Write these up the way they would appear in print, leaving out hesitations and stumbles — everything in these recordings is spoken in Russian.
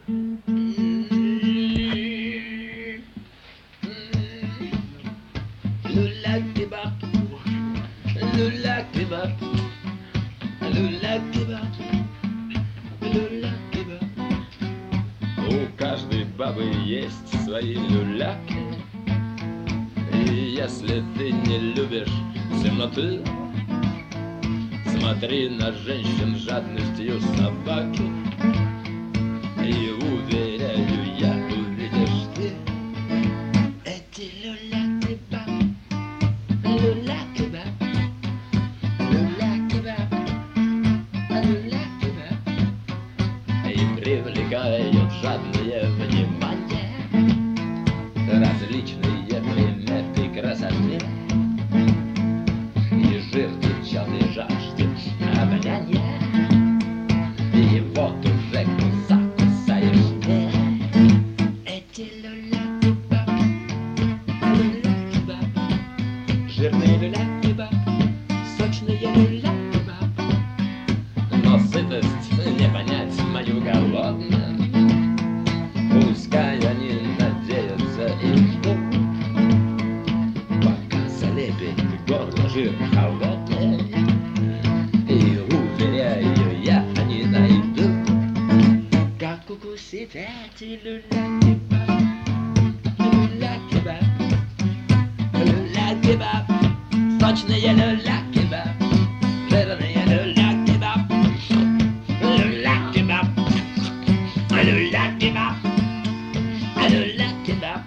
Lula kebab, lula kebab, lula kebab, lula кебаб. У каждой бабы есть свои люляки. И если ты не любишь темноты, смотри на женщин жадностью собаки. И уверяю я, увидишь ты эти люля-кебаб, люля-кебаб, люля-кебаб, люля-кебаб. И привлекают жадное внимание различные приметы красоты. И жир течет и жаждет обоняния. И вот уже кусаешь ты эти люля-кебаб, люля-кебаб, жирные люля-кебаб, сочные люля-кебаб. Но сытость не понять мою голодную. Пускай они надеются и ждут, пока залепит горло жир холодный. И уверяю я, они найдут, как укусить эти люля-кебаб, люля-кебаб, люля-кебаб, сочные люля-кебаб, жирные люля-кебаб, люля-кебаб, люля-кебаб, люля-кебаб.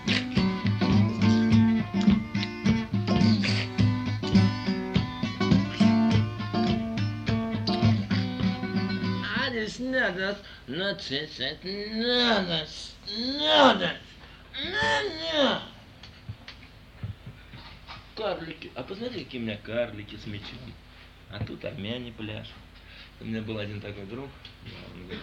Alles надо, нацесать надо, надо, надо. Карлики, а посмотри, какие у меня карлики с мечом. А тут армяне пляшут. У меня был один такой друг, он говорит,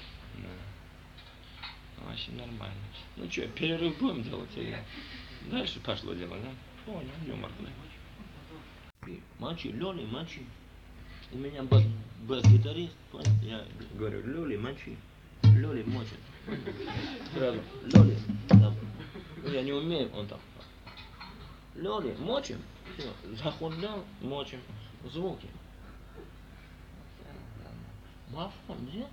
да. Вообще нормально. Ну что, перерыв будем делать или дальше пошло дело, да? Понял, юмор, да. Мочи, Лёли, мочи. У меня бас-гитарист, понял? Я говорю, Лёли, мочи. Лёли мочит. Сразу, Лёли, там. Ну, я не умею, он там. Лёли, мочим. Все, захулял, мочим. Звуки. Мафон, где?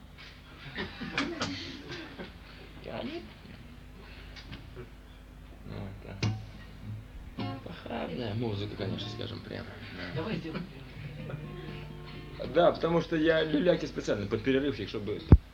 Тянет? Ну, это похабная музыка, конечно, скажем прямо. Давай сделаем. Да, потому что я люляки специально под перерывчик, чтобы